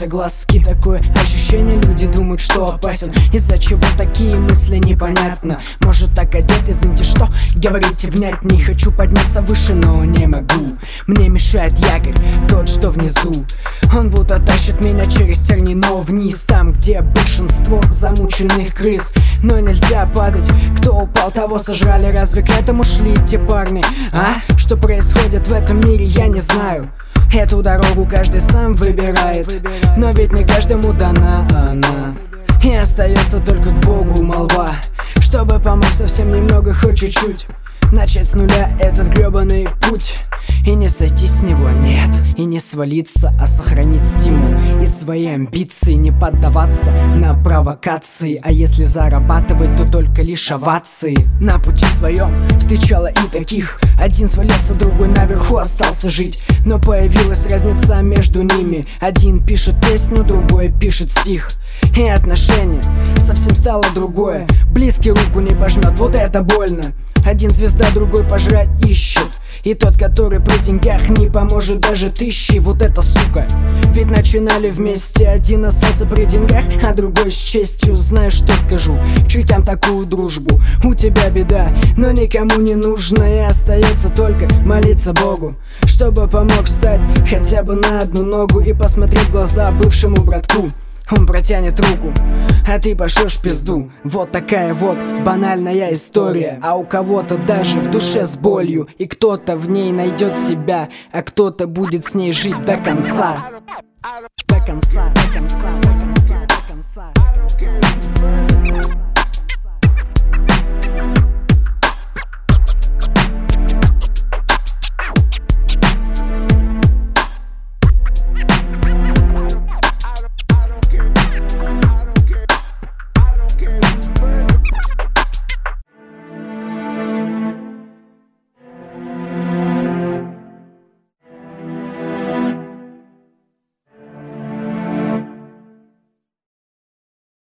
смеются глазки. Такое ощущение, люди думают, что опасен. Из-за чего такие мысли, непонятно. Может, так одет, извините, что говорите внять. Не хочу подняться выше, но не могу. Мне мешает якорь, тот, что внизу. Он будто тащит меня через тернии, но вниз. Там, где большинство замученных крыс. Но нельзя падать, кто упал, того сожрали. Разве к этому шли те парни? А? Что происходит в этом мире, я не знаю. Эту дорогу каждый сам выбирает, но ведь не каждому дана она. И остается только к Богу молва, чтобы помочь совсем немного, хоть чуть-чуть. Начать с нуля этот гребаный путь и не сойти с него, нет. И не свалиться, а сохранить стимул и свои амбиции. Не поддаваться на провокации, а если зарабатывать, то только лишь овации. На пути своем встречала и таких. Один свалился, другой наверху остался жить. Но появилась разница между ними. Один пишет песню, другой пишет стих. И отношение совсем стало другое. Близкий руку не пожмет, вот это больно. Один звезда, другой пожрать ищет. И тот, который при деньгах, не поможет даже тысячи. Вот это сука. Ведь начинали вместе. Один остался при деньгах, а другой с честью. Знаешь, что скажу? К чертям такую дружбу. У тебя беда, но никому не нужно. И остается только молиться Богу, чтобы помог встать хотя бы на одну ногу и посмотреть в глаза бывшему братку. Он протянет руку, а ты пошлешь в пизду. Вот такая вот банальная история. А у кого-то даже в душе с болью. И кто-то в ней найдет себя, а кто-то будет с ней жить до конца. До конца, до конца.